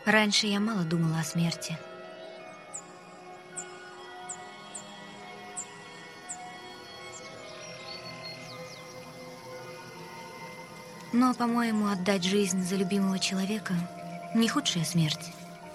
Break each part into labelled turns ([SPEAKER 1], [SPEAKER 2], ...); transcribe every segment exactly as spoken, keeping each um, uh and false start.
[SPEAKER 1] Раньше я мало думала о смерти. Но, по-моему, отдать жизнь за любимого человека – не худшая смерть.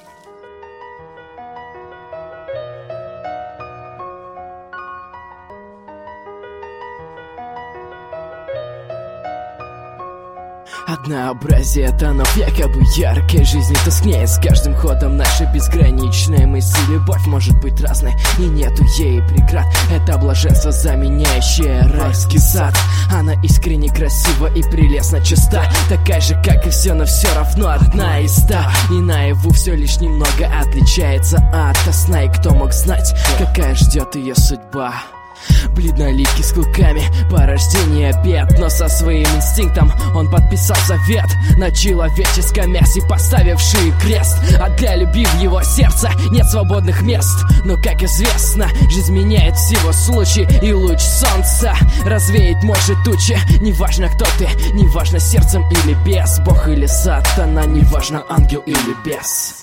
[SPEAKER 2] Однообразие тонов якобы яркой жизни тускнеет с каждым ходом. Наша безграничная мысль, любовь может быть разной, и нету ей преград. Это блаженство, заменяющее райский сад. Она искренне красива и прелестно чиста, такая же, как и все, но все равно одна из ста. И наяву все лишь немного отличается от сна. И кто мог знать, какая ждет ее судьба? Бледноликий с клыками, по рождению обед, но со своим инстинктом он подписал завет на человеческом мясе, поставивший крест. А для любви в его сердце нет свободных мест. Но, как известно, жизнь меняет всего случай, и луч солнца развеять может тучи. Неважно, кто ты, неважно, сердцем или без, Бог или сатана, неважно, ангел или бес.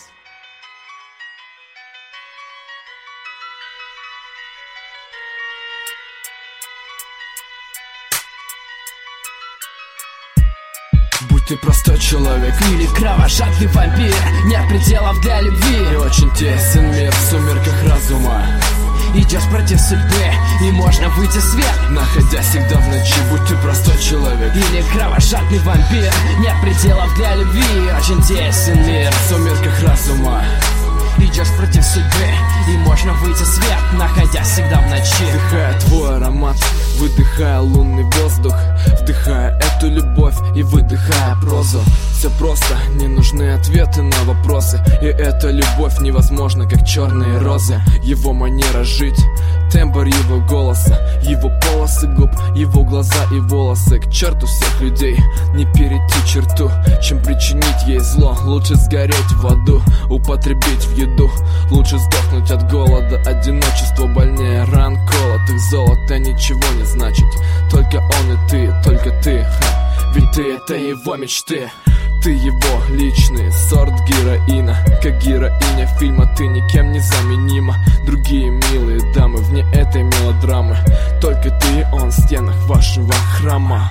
[SPEAKER 3] Будь ты простой человек
[SPEAKER 2] или кровожадный вампир, нет пределов для любви.
[SPEAKER 3] И очень тесен мир в сумерках разума.
[SPEAKER 2] Идешь против судьбы, и можно выйти в свет,
[SPEAKER 3] находясь всегда в ночи. Будь ты простой человек
[SPEAKER 2] или кровожадный вампир, нет пределов для любви. Очень тесен мир
[SPEAKER 3] в сумерках разума.
[SPEAKER 2] Идешь против судьбы, и можно выйти в свет, находясь всегда в ночи.
[SPEAKER 3] Вдыхая твой аромат, выдыхая лунный воздух, вдыхая эту любовь и выдыхая прозу. Все просто, не нужны ответы на вопросы, и эта любовь невозможна, как черные розы. Его манера жить, тембр его голоса, его полосы губ, его глаза и волосы. К черту всех людей, не перейти черту, чем причинить ей зло. Лучше сгореть в аду, употребить в еду. Лучше сдохнуть от голода, одиночество больнее ран колотых. Золото ничего не значит, только он и ты, только ты, ха. Ведь ты это его мечты. Ты его личный сорт героина, как героиня фильма. Ты никем не заменима. Другие милые дамы вне этой мелодрамы, только ты и он в стенах вашего храма.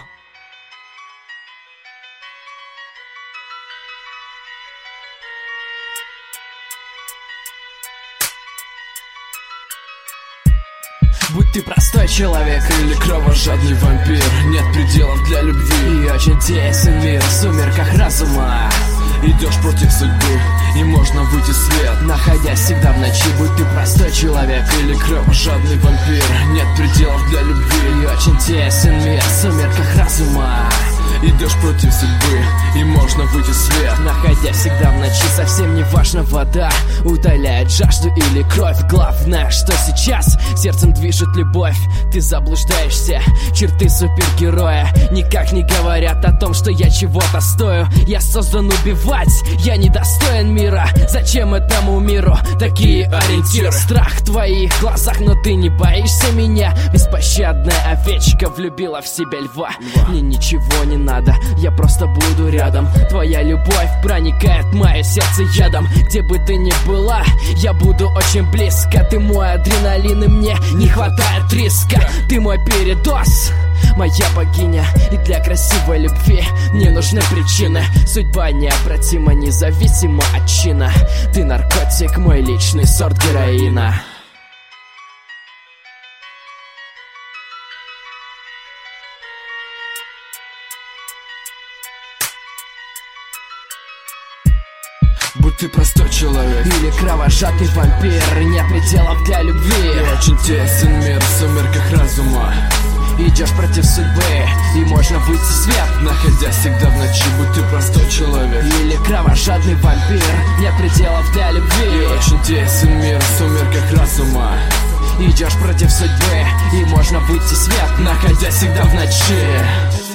[SPEAKER 2] Будь ты простой человек
[SPEAKER 3] или кровожадный вампир, нет пределов для любви.
[SPEAKER 2] И очень тесен мир в сумерках разума.
[SPEAKER 3] Идешь против судьбы, и можно выйти в свет,
[SPEAKER 2] находясь всегда в ночи. Будь ты простой человек
[SPEAKER 3] или кровожадный вампир, нет пределов для любви.
[SPEAKER 2] И очень тесен мир в сумерках разума.
[SPEAKER 3] Идешь против судьбы, и можно выйти в свет,
[SPEAKER 2] находясь всегда в ночи. Совсем не важно, вода удаляет жажду или кровь. Главное, что сейчас сердцем движет любовь. Ты заблуждаешься, черты супергероя никак не говорят о том, что я чего-то стою. Я создан убивать, я недостоин мира. Зачем этому миру такие ориентиры? Страх в твоих глазах, но ты не боишься меня. Беспощадная овечка влюбила в себя льва. Мне ничего не надо, я просто буду рядом. Твоя любовь проникает в мое сердце ядом. Где бы ты ни была, я буду очень близко. Ты мой адреналин, и мне не хватает риска. Ты мой передоз, моя богиня. И для красивой любви мне нужны причины. Судьба необратима, независимо от чина. Ты наркотик, мой личный сорт героина.
[SPEAKER 3] Будь ты простой человек
[SPEAKER 2] или кровожадный вампир, нет пределов для любви.
[SPEAKER 3] И очень тесен мир в сумерках разума.
[SPEAKER 2] Идешь против судьбы, и можно выйти в свет,
[SPEAKER 3] находясь всегда в ночи. Будь ты простой человек
[SPEAKER 2] или кровожадный вампир, нет пределов для любви.
[SPEAKER 3] И очень тесен мир в сумерках разума.
[SPEAKER 2] Идешь против судьбы, и можно выйти в свет,
[SPEAKER 3] находясь всегда в ночи.